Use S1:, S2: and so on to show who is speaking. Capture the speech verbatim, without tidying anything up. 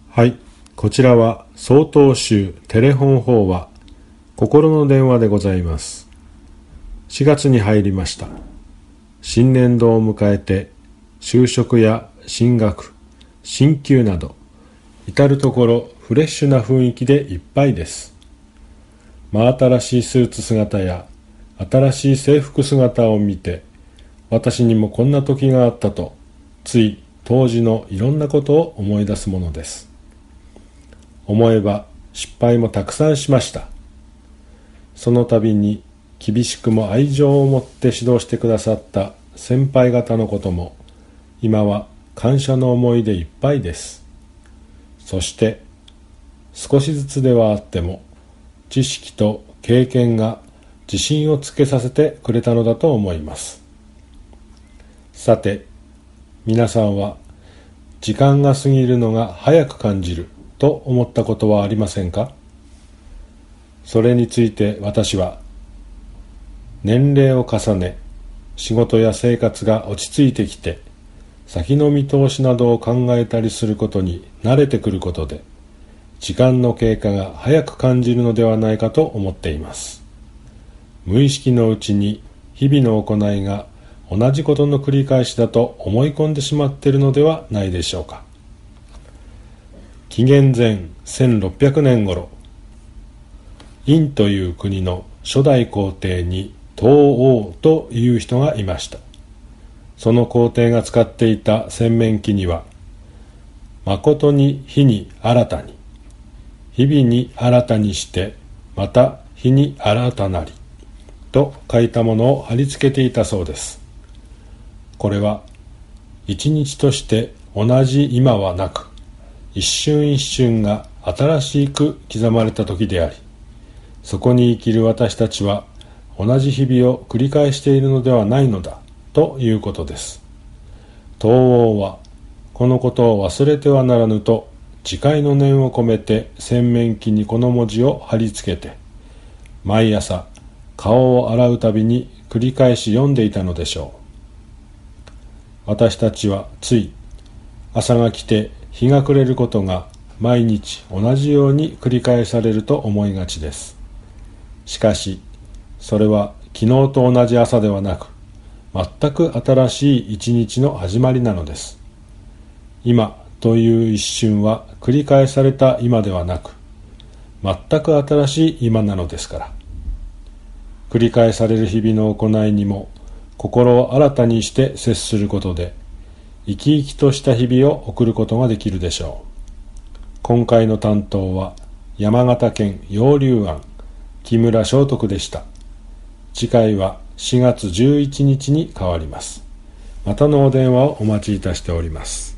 S1: はい、こちらは曹洞宗テレ本法話心の電話でございます。しがつに入りました。新年度を迎えて就職や進学、進級など至るところフレッシュな雰囲気でいっぱいです。真新しいスーツ姿や新しい制服姿を見て、私にもこんな時があったとつい当時のいろんなことを思い出すものです。思えば失敗もたくさんしました。その度に厳しくも愛情を持って指導してくださった先輩方のことも今は感謝の思いでいっぱいです。そして少しずつではあっても知識と経験が自信をつけさせてくれたのだと思います。さて、皆さんは時間が過ぎるのが早く感じると思ったことはありませんか？それについて私は、年齢を重ね、仕事や生活が落ち着いてきて、先の見通しなどを考えたりすることに慣れてくることで、時間の経過が早く感じるのではないかと思っています。無意識のうちに日々の行いが同じことの繰り返しだと思い込んでしまっているのではないでしょうか。紀元前せんろっぴゃくねん頃、殷という国の初代皇帝に東王という人がいました。その皇帝が使っていた洗面器には、誠に日に新たに、日々に新たにして、また日に新たなり、と書いたものを貼り付けていたそうです。これは、一日として同じ今はなく、一瞬一瞬が新しく刻まれた時であり、そこに生きる私たちは同じ日々を繰り返しているのではないのだということです。東王はこのことを忘れてはならぬと自戒の念を込めて洗面器にこの文字を貼り付けて、毎朝顔を洗うたびに繰り返し読んでいたのでしょう。私たちはつい朝が来て日が暮れることが毎日同じように繰り返されると思いがちです。しかし、それは昨日と同じ朝ではなく、全く新しい一日の始まりなのです。今という一瞬は繰り返された今ではなく、全く新しい今なのですから。繰り返される日々の行いにも心を新たにして接することで、生き生きとした日々を送ることができるでしょう。今回の担当は山形県陽流庵木村正徳でした。次回はしがつじゅういちにちに変わります。またのお電話をお待ちいたしております。